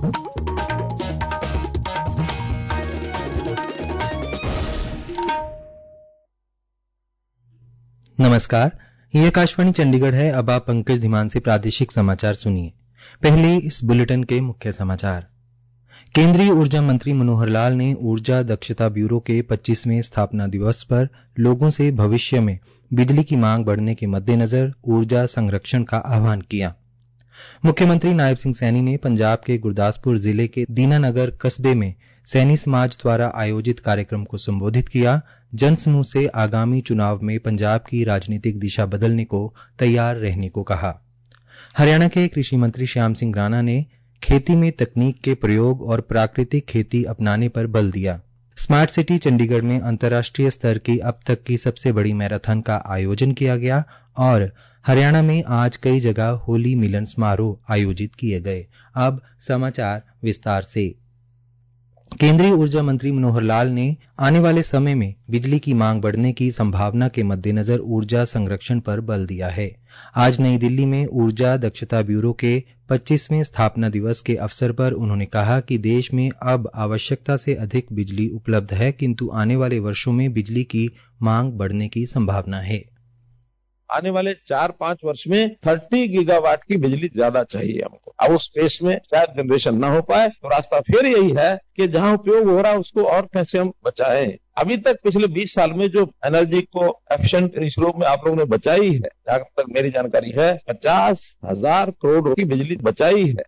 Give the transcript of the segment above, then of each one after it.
नमस्कार, ये आकाशवाणी चंडीगढ़ है। अब आप पंकज धीमान से प्रादेशिक समाचार सुनिए। पहले इस बुलेटिन के मुख्य समाचार। केंद्रीय ऊर्जा मंत्री मनोहर लाल ने ऊर्जा दक्षता ब्यूरो के 25वें स्थापना दिवस पर लोगों से भविष्य में बिजली की मांग बढ़ने के मद्देनजर ऊर्जा संरक्षण का आह्वान किया। मुख्यमंत्री नायब सिंह सैनी ने पंजाब के गुरदासपुर जिले के दीनानगर कस्बे में सैनी समाज द्वारा आयोजित कार्यक्रम को संबोधित किया। जनसमूह से आगामी चुनाव में पंजाब की राजनीतिक दिशा बदलने को तैयार रहने को कहा। हरियाणा के कृषि मंत्री श्याम सिंह राणा ने खेती में तकनीक के प्रयोग और प्राकृतिक खेती अपनाने पर बल दिया। स्मार्ट सिटी चंडीगढ़ में अंतर्राष्ट्रीय स्तर की अब तक की सबसे बड़ी मैराथन का आयोजन किया गया और हरियाणा में आज कई जगह होली मिलन समारोह आयोजित किए गए। अब समाचार विस्तार से। केंद्रीय ऊर्जा मंत्री मनोहर लाल ने आने वाले समय में बिजली की मांग बढ़ने की संभावना के मद्देनजर ऊर्जा संरक्षण पर बल दिया है। आज नई दिल्ली में ऊर्जा दक्षता ब्यूरो के 25वें स्थापना दिवस के अवसर पर उन्होंने कहा कि देश में अब आवश्यकता से अधिक बिजली उपलब्ध है, किंतु आने वाले वर्षों में बिजली की मांग बढ़ने की संभावना है। आने वाले 4-5 वर्ष में 30 गीगावाट की बिजली ज्यादा चाहिए हमको। अब उस स्पेस में शायद जनरेशन ना हो पाए तो रास्ता फिर यही है कि जहां उपयोग हो रहा है उसको और कैसे हम बचाएं। अभी तक पिछले 20 साल में जो एनर्जी को एफिशिएंट रिसोर्स में आप लोगों ने बचाई है, जहां तक मेरी जानकारी है 50,000 करोड़ की बिजली बचाई है।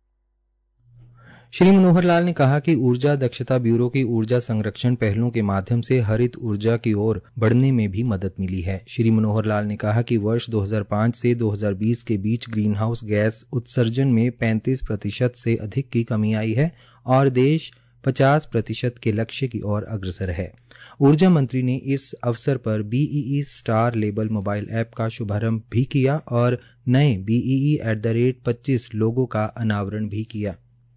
श्री मनोहर लाल ने कहा कि ऊर्जा दक्षता ब्यूरो की ऊर्जा संरक्षण पहलों के माध्यम से हरित ऊर्जा की ओर बढ़ने में भी मदद मिली है। श्री मनोहर लाल ने कहा कि वर्ष 2005 से 2020 के बीच ग्रीन हाउस गैस उत्सर्जन में 35% से अधिक की कमी आई है और देश 50% के लक्ष्य की ओर अग्रसर है। ऊर्जा मंत्री ने इस अवसर पर BEE star label mobile app का शुभारंभ भी किया और नए BEE@25 लोगो का अनावरण भी किया।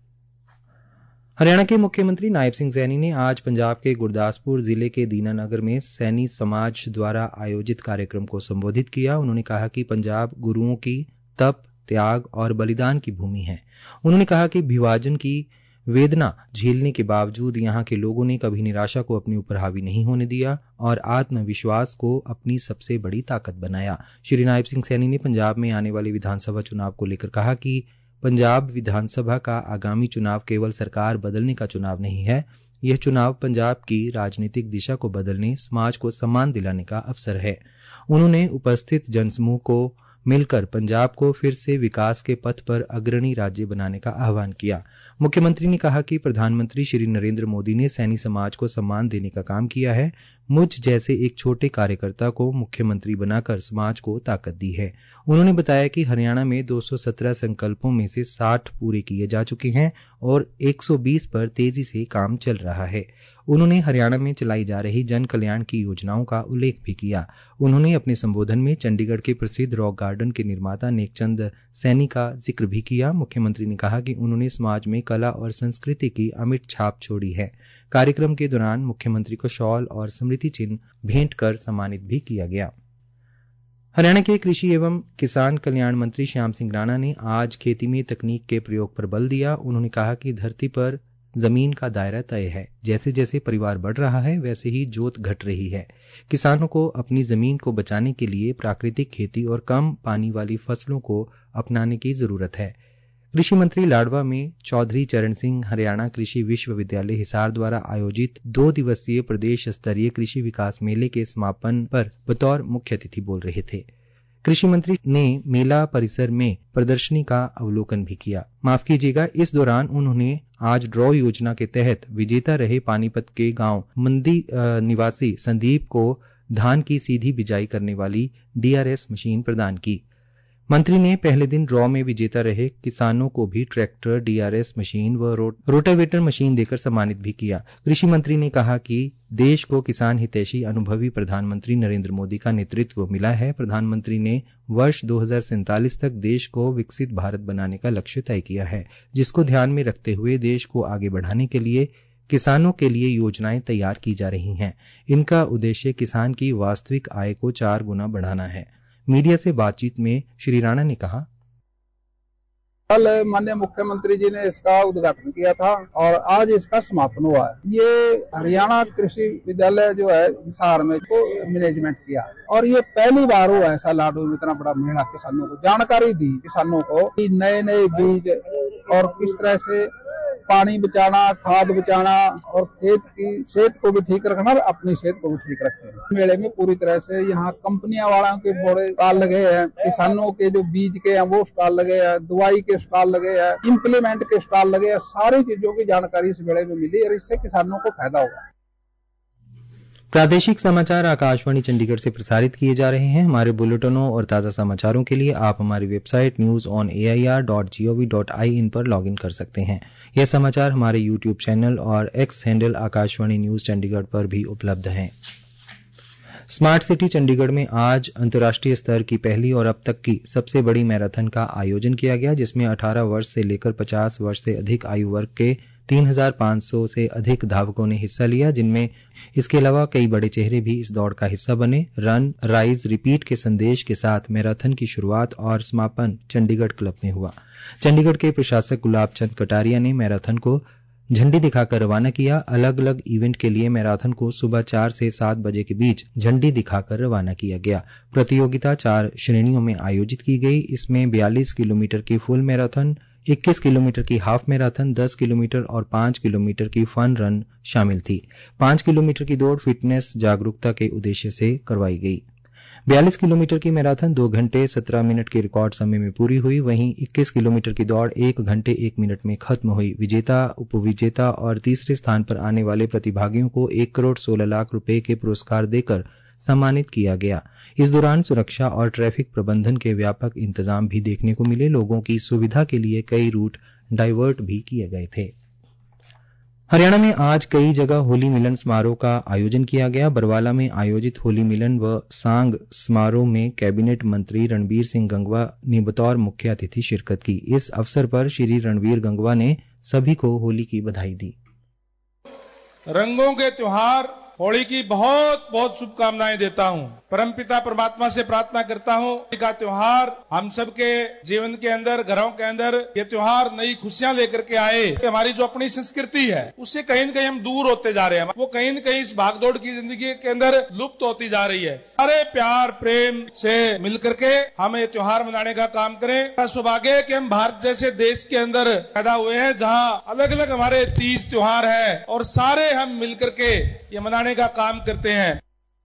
हरियाणा के मुख्यमंत्री नायब सिंह सैनी ने आज पंजाब के गुरदासपुर जिले के दीनानगर में सैनी समाज द्वारा आयोजित कार्यक्रम को संबोधित किया। उन्होंने कहा कि पंजाब गुरुओं की तप, त्याग और बलिदान की भूमि है। उन्होंने कहा कि विभाजन की वेदना झेलने के बावजूद यहां के लोगों ने कभी निराशा को अपने ऊपर हावी नहीं होने दिया और आत्मविश्वास को अपनी सबसे बड़ी ताकत बनाया। श्री नायब सिंह सैनी ने पंजाब में आने वाले विधानसभा चुनाव को लेकर कहा कि पंजाब विधानसभा का आगामी चुनाव केवल सरकार बदलने का चुनाव नहीं है, यह चुनाव पंजाब की राजनीतिक दिशा को बदलने, समाज को सम्मान दिलाने का अवसर है। उन्होंने उपस्थित जनसमूह को मिलकर पंजाब को फिर से विकास के पथ पर अग्रणी राज्य बनाने का आह्वान किया। मुख्यमंत्री ने कहा कि प्रधानमंत्री श्री नरेंद्र मोदी ने सैनी समाज को सम्मान देने का काम किया है। मुझ जैसे एक छोटे कार्यकर्ता को मुख्यमंत्री बनाकर समाज को ताकत दी है। उन्होंने बताया कि हरियाणा में 217 संकल्पों में से 60 पूरे किए जा चुके हैं और 120 पर तेजी से काम चल रहा है। उन्होंने हरियाणा में चलाई जा रही जन कल्याण की योजनाओं का उल्लेख भी किया। उन्होंने अपने संबोधन में चंडीगढ़ के प्रसिद्ध रॉक गार्डन के निर्माता नेकचंद सैनी का जिक्र भी किया। मुख्यमंत्री ने कहा कि उन्होंने समाज में कला और संस्कृति की अमिट छाप छोड़ी है। कार्यक्रम के दौरान मुख्यमंत्री को शॉल और स्मृति चिन्ह भेंट कर सम्मानित भी किया गया। हरियाणा के कृषि एवं किसान कल्याण मंत्री श्याम सिंह राणा ने आज खेती में तकनीक के प्रयोग पर बल दिया। उन्होंने कहा कि धरती पर जमीन का दायरा तय है। जैसे जैसे परिवार बढ़ रहा है वैसे ही जोत घट रही है। किसानों को अपनी जमीन को बचाने के लिए प्राकृतिक खेती और कम पानी वाली फसलों को अपनाने की जरूरत है। कृषि मंत्री लाडवा में चौधरी चरण सिंह हरियाणा कृषि विश्वविद्यालय हिसार द्वारा आयोजित 2 दिवसीय प्रदेश स्तरीय कृषि विकास मेले के समापन पर बतौर मुख्य अतिथि बोल रहे थे। कृषि मंत्री ने मेला परिसर में प्रदर्शनी का अवलोकन भी किया। माफ कीजिएगा, इस दौरान उन्होंने आज ड्रॉ योजना के तहत विजेता रहे पानीपत के गांव मंदी निवासी संदीप को धान की सीधी बिजाई करने वाली DRS मशीन प्रदान की। मंत्री ने पहले दिन ड्रॉ में विजेता रहे किसानों को भी ट्रैक्टर, DRS मशीन व रोटावेटर मशीन देकर सम्मानित भी किया। कृषि मंत्री ने कहा कि देश को किसान हितैषी अनुभवी प्रधानमंत्री नरेंद्र मोदी का नेतृत्व मिला है। प्रधानमंत्री ने वर्ष 2047 तक देश को विकसित भारत बनाने का लक्ष्य तय किया है, जिसको ध्यान में रखते हुए देश को आगे बढ़ाने के लिए किसानों के लिए योजनाएं तैयार की जा रही हैं। इनका उद्देश्य किसान की वास्तविक आय को 4 गुना बढ़ाना है। मीडिया से बातचीत में श्री राणा ने कहा, कल माननीय मुख्यमंत्री जी ने इसका उद्घाटन किया था और आज इसका समापन हुआ है। ये हरियाणा कृषि विद्यालय जो है हिसार में को मैनेजमेंट किया और ये पहली बार हुआ ऐसा लाडू में इतना बड़ा मेला किसानों को जानकारी दी किसानों को कि नए नए बीज और किस तरह से पानी बचाना, खाद बचाना और खेत की सेहत को भी ठीक रखना और अपनी सेहत को भी ठीक रखते हैं। मेले में पूरी तरह से यहाँ कंपनियां वालों के बड़े स्टॉल लगे हैं, किसानों के जो बीज के हैं वो स्टॉल लगे हैं, दवाई के स्टॉल लगे हैं, इम्प्लीमेंट के स्टॉल लगे हैं। सारी चीजों की जानकारी इस मेले में मिली और इससे किसानों को फायदा होगा। प्रादेशिक समाचार आकाशवाणी चंडीगढ़ से प्रसारित किए जा रहे हैं। हमारे बुलेटिनों और ताज़ा समाचारों के लिए आप हमारी वेबसाइट newsonair.gov.in पर लॉगिन कर सकते हैं। यह समाचार हमारे यूट्यूब चैनल और X handle Akashvani news Chandigarh पर भी उपलब्ध हैं। स्मार्ट सिटी चंडीगढ़ में आज अंतर्राष्ट्रीय स्तर की पहली और अब तक की सबसे बड़ी मैराथन का आयोजन किया गया, जिसमें 18 वर्ष से लेकर 50 वर्ष से अधिक आयु वर्ग के 3500 से अधिक धावकों ने हिस्सा लिया, जिनमें इसके अलावा कई बड़े चेहरे भी इस दौड़ का हिस्सा बने। रन राइज रिपीट के संदेश के साथ मैराथन की शुरुआत और समापन चंडीगढ़ क्लब में हुआ। चंडीगढ़ के प्रशासक गुलाब चंद कटारिया ने मैराथन को झंडी दिखाकर रवाना किया। अलग अलग इवेंट के लिए मैराथन को सुबह 4 से 7 बजे के बीच झंडी दिखाकर रवाना किया गया। प्रतियोगिता 4 श्रेणियों में आयोजित की गई। इसमें 42 किलोमीटर की फुल मैराथन, 21 किलोमीटर की हाफ मैराथन, 10 किलोमीटर और 5 किलोमीटर की फन रन शामिल थी। 5 किलोमीटर की दौड़ फिटनेस जागरूकता के उद्देश्य से करवाई गई। 42 किलोमीटर की मैराथन 2 घंटे 17 मिनट के रिकॉर्ड समय में पूरी हुई। वहीं 21 किलोमीटर की दौड़ 1 घंटे 1 मिनट में खत्म हुई। विजेता, उपविजेता और तीसरे स्थान पर आने वाले प्रतिभागियों को 1 करोड़ 16 लाख रुपए के पुरस्कार देकर सम्मानित किया गया। इस दौरान सुरक्षा और ट्रैफिक प्रबंधन के व्यापक इंतजाम भी देखने को मिले। लोगों की सुविधा के लिए कई रूट डाइवर्ट भी किए गए थे। हरियाणा में आज कई जगह होली मिलन समारोह का आयोजन किया गया। बरवाला में आयोजित होली मिलन व सांग समारोह में कैबिनेट मंत्री रणबीर सिंह गंगवा ने बतौर मुख्य अतिथि शिरकत की। इस अवसर पर श्री रणबीर गंगवा ने सभी को होली की बधाई दी। रंगों के त्योहार होली की बहुत बहुत शुभकामनाएं देता हूं। परमपिता परमात्मा से प्रार्थना करता हूं होली का त्योहार हम सबके जीवन के अंदर, घरों के अंदर ये त्योहार नई खुशियां लेकर के आए। हमारी जो अपनी संस्कृति है उससे कहीं न कहीं हम दूर होते जा रहे हैं। वो कहीं न कहीं इस भागदौड़ की जिंदगी के अंदर लुप्त होती जा रही है। अरे प्यार प्रेम से मिलकर के हम ये त्योहार मनाने का काम करें। सौभाग्य है कि हम भारत जैसे देश के अंदर पैदा हुए हैं जहां अलग अलग हमारे तीज त्योहार है और सारे हम मिलकर के ये मनाने का काम करते हैं।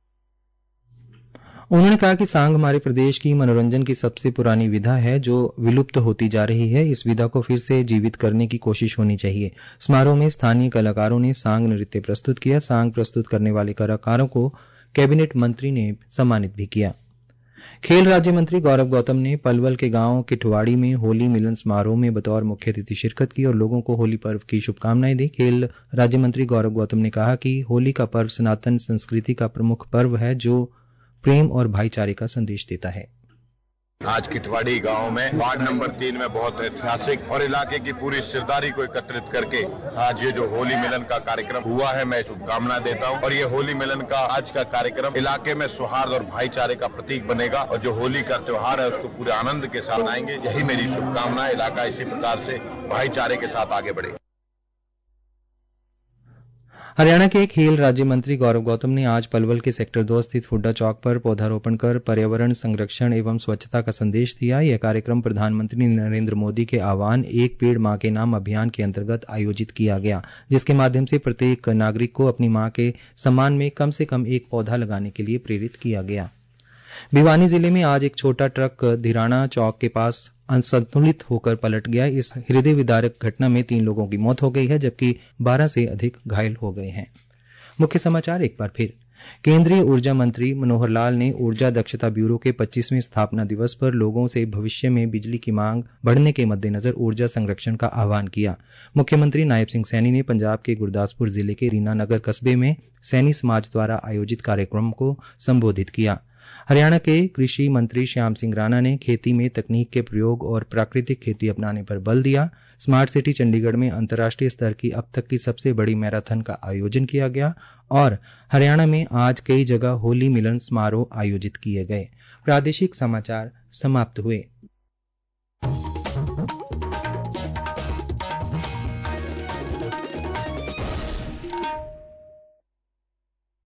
उन्होंने कहा कि सांग हमारे प्रदेश की मनोरंजन की सबसे पुरानी विधा है जो विलुप्त होती जा रही है। इस विधा को फिर से जीवित करने की कोशिश होनी चाहिए। समारोह में स्थानीय कलाकारों ने सांग नृत्य प्रस्तुत किया। सांग प्रस्तुत करने वाले कलाकारों को कैबिनेट मंत्री ने सम्मानित भी किया। खेल राज्य मंत्री गौरव गौतम ने पलवल के गांव किठवाड़ी में होली मिलन समारोह में बतौर मुख्य अतिथि शिरकत की और लोगों को होली पर्व की शुभकामनाएं दी। खेल राज्य मंत्री गौरव गौतम ने कहा कि होली का पर्व सनातन संस्कृति का प्रमुख पर्व है जो प्रेम और भाईचारे का संदेश देता है। आज किठवाड़ी गांव में वार्ड नंबर 3 में बहुत ऐतिहासिक और इलाके की पूरी सरदारी को एकत्रित करके आज ये जो होली मिलन का कार्यक्रम हुआ है, मैं शुभकामना देता हूं। और ये होली मिलन का आज का कार्यक्रम इलाके में सौहार्द और भाईचारे का प्रतीक बनेगा और जो होली का त्योहार है उसको पूरे आनंद के साथ मनाएंगे। यही मेरी शुभकामना। इलाका इसी प्रकार से भाईचारे के साथ आगे बढ़ेगा। हरियाणा के खेल राज्य मंत्री गौरव गौतम ने आज पलवल के सेक्टर 2 स्थित हुड्डा चौक पर पौधारोपण कर पर्यावरण संरक्षण एवं स्वच्छता का संदेश दिया। यह कार्यक्रम प्रधानमंत्री नरेंद्र मोदी के आह्वान एक पेड़ मां के नाम अभियान के अंतर्गत आयोजित किया गया, जिसके माध्यम से प्रत्येक नागरिक को अपनी मां के सम्मान में कम से कम एक पौधा लगाने के लिए प्रेरित किया गया। भिवानी जिले में आज एक छोटा ट्रक धिराना चौक के पास असंतुलित होकर पलट गया। इस हृदय विदारक घटना में 3 लोगों की मौत हो गई है जबकि 12 से अधिक घायल हो गए हैं। मुख्य समाचार एक बार फिर। केंद्रीय ऊर्जा मंत्री मनोहर लाल ने ऊर्जा दक्षता ब्यूरो के 25वें स्थापना दिवस पर लोगों से भविष्य में बिजली की मांग बढ़ने के मद्देनजर ऊर्जा संरक्षण का आह्वान किया। मुख्यमंत्री नायब सिंह सैनी ने पंजाब के गुरदासपुर जिले के दीनानगर कस्बे में सैनी समाज द्वारा आयोजित कार्यक्रम को संबोधित किया। हरियाणा के कृषि मंत्री श्याम सिंह राणा ने खेती में तकनीक के प्रयोग और प्राकृतिक खेती अपनाने पर बल दिया। स्मार्ट सिटी चंडीगढ़ में अंतर्राष्ट्रीय स्तर की अब तक की सबसे बड़ी मैराथन का आयोजन किया गया और हरियाणा में आज कई जगह होली मिलन समारोह आयोजित किए गए। प्रादेशिक समाचार समाप्त हुए।